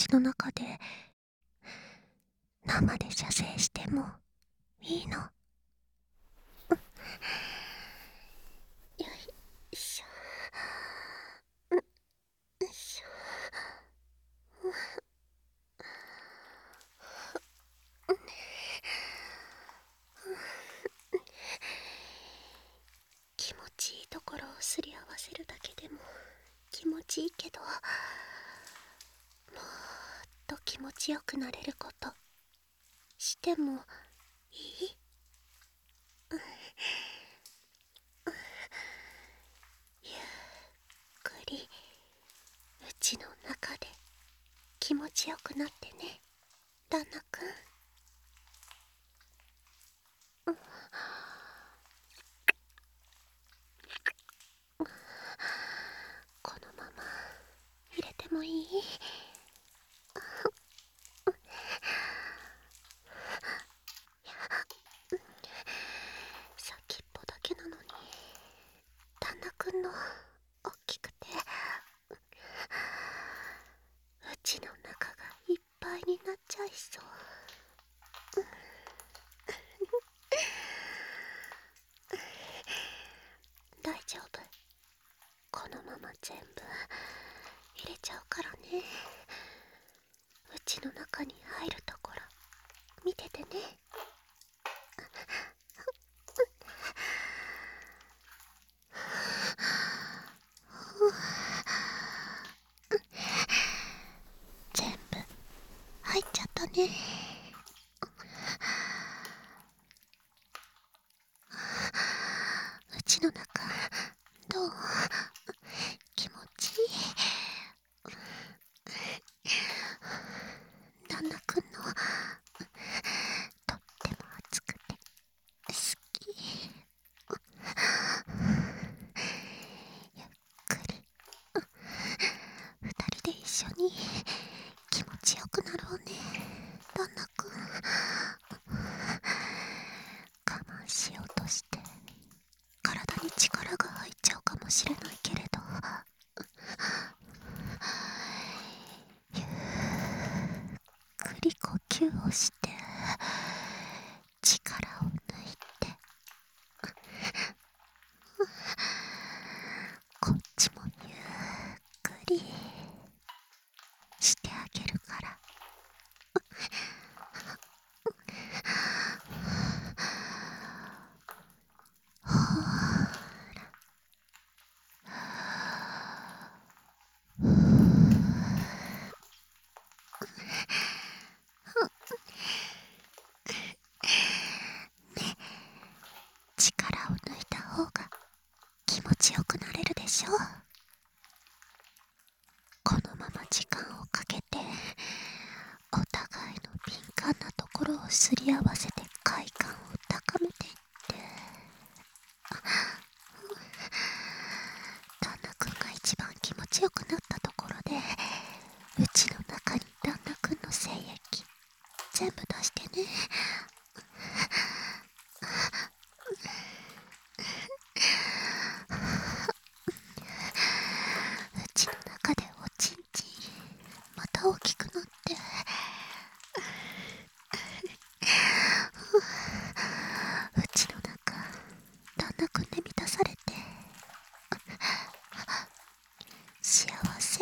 ちの中で生で射精してもいいの。よいしょ、よいしょ。気持ちいいところをすり合わせるだけでも気持ちいいけど、もっと気持ちよくなれることしてもいい？ゆっくりうちの中で気持ちよくなってね、旦那くん。このまま入れてもいい？先っぽだけなのに旦那くんの大きくて、うちの中がいっぱいになっちゃいそう。大丈夫、このまま全部入れちゃうからね。うちの中に入るところ見ててね。全部入っちゃったね。うちの中どう？気持ちいい？旦那くんのとっても熱くて好き。ゆっくり二人で一緒に気持ちよくなろうね、旦那くん。我慢しようとして体に力が入っちゃうかもしれないけれど、ゆっくり呼吸をして力を抜いて、こっちもゆっくりしてあげるから。ほーら、力を抜いた方が気持ちよくなれるでしょ。このまま時間をかけてお互いの敏感なところをすり合わせて快感を高めていって、旦那くんが一番気持ちよくなったところで、うちの中に旦那くんの精液全部出してね。うちの中でおちんちんまた大きくなって、うちの中旦那くんで満たされて幸せ。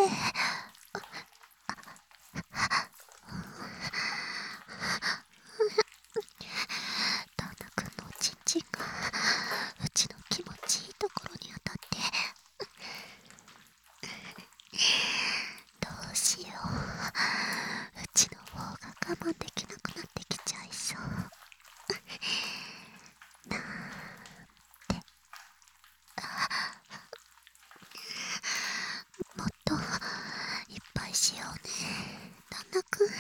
旦那くんのおちんちんがうちの気持ちいいところに当たって、どうしよう、うちの方が我慢できなくなってきちゃいそう。なんて、もっといっぱいしようね、旦那くん。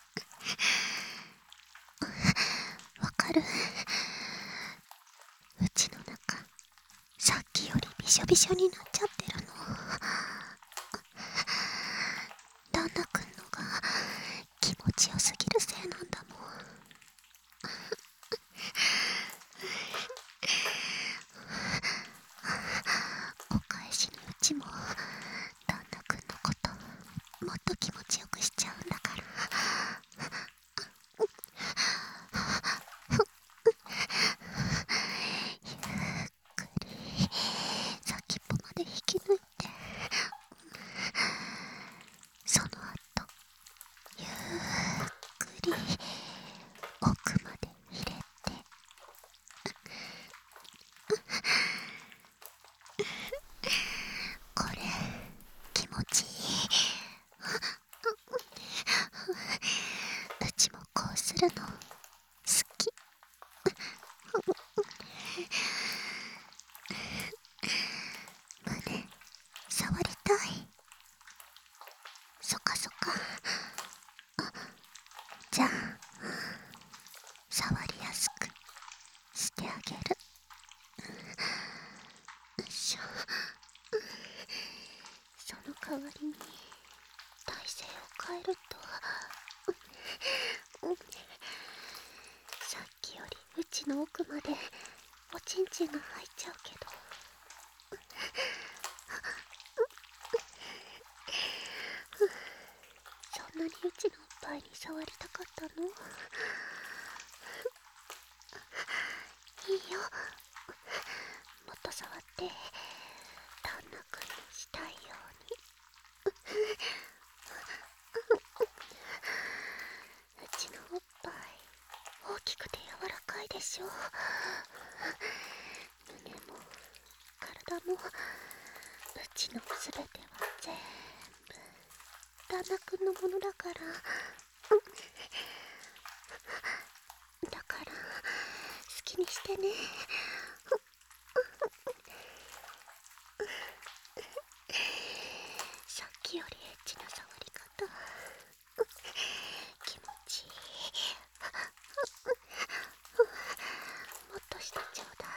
わかる？うちの中さっきよりびしょびしょになっちゃってるの。旦那くんのが気持ちよすぎるせいなんだもん。お返しにうちも旦那くんのこともっと気持ちよくしちゃうんだ。 そっかそっか。じゃあ触りやすくしてあげる。よいしょ。その代わりに体勢を変えると、さっきよりうちの奥までおちんちんが入っちゃうけど、そんなにうちのおっぱいに触りたかったの？いいよ、もっと触って旦那くんにしたいように。うちのおっぱい大きくて柔らかいでしょ。胸も体もうちのすべては全部旦那くんのものだから。だから好きにしてね。さっきよりエッチな触り方気持ちいい。もっとしてちょうだい。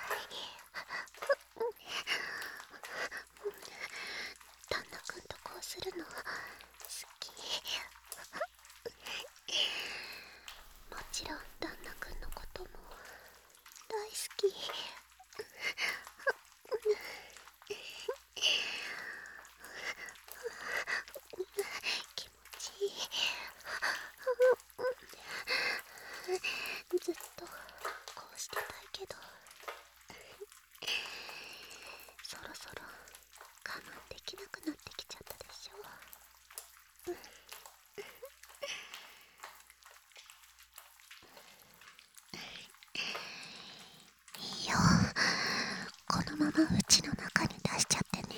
旦那くんとこうするの好き。もちろん旦那くんのことも大好き。気持ちいい。ずっとこうしてたいけど、そろそろ我慢できなくなってきちゃったでしょ。いいよ、このままうちの中に出しちゃってね。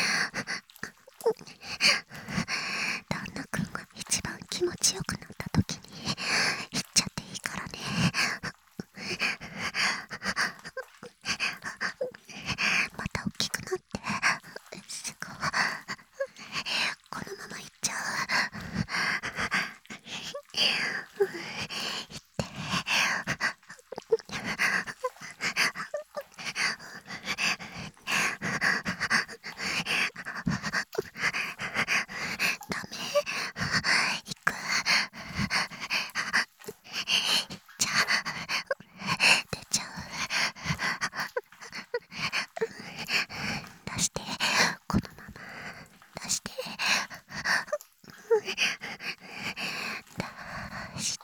旦那くんが一番気持ちよくなった時に行っちゃっていいからね。また大きくなって、すごい、このまま行っちゃう。ダメ、行く。じゃあ出ちゃう。出して、このまま出して、出して。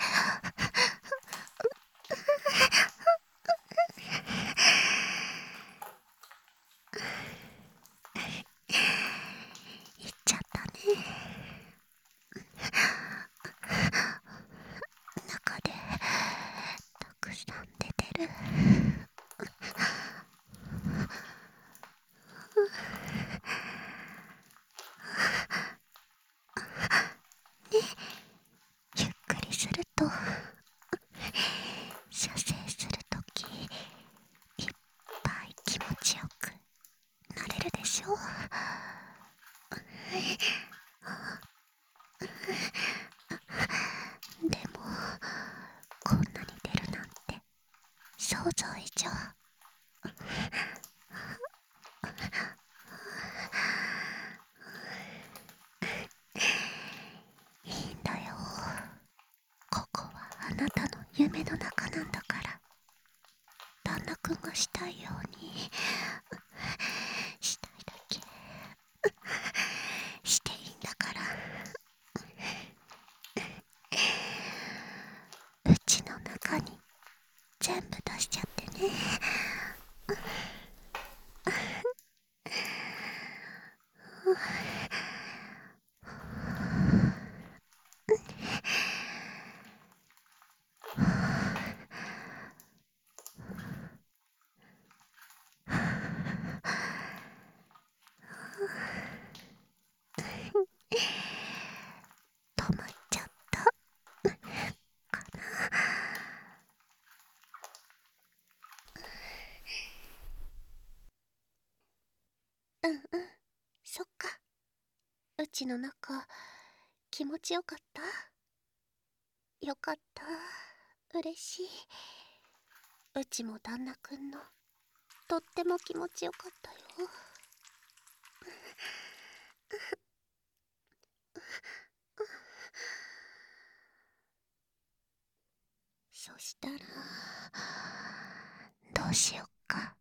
行っちゃったね。中でたくさん出てる。ゆっくりすると射精するときいっぱい気持ちよくなれるでしょ。でもこんなに出るなんて想像以上。いいんだよ、ここはあなたの夢の中なんだから。旦那くんがしたいようにしたいだけしていいんだから。うちの中に全部出しちゃってね。止まっちゃったかな。うんうん、そっか。 うちの中気持ちよかった？よかった。嬉しい。うちも旦那くんのとっても気持ちよかったよ。そしたらどうしよっか。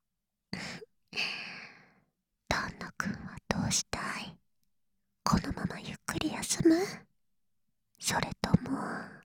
旦那くんはどうしたい？このままゆっくり休む？それとも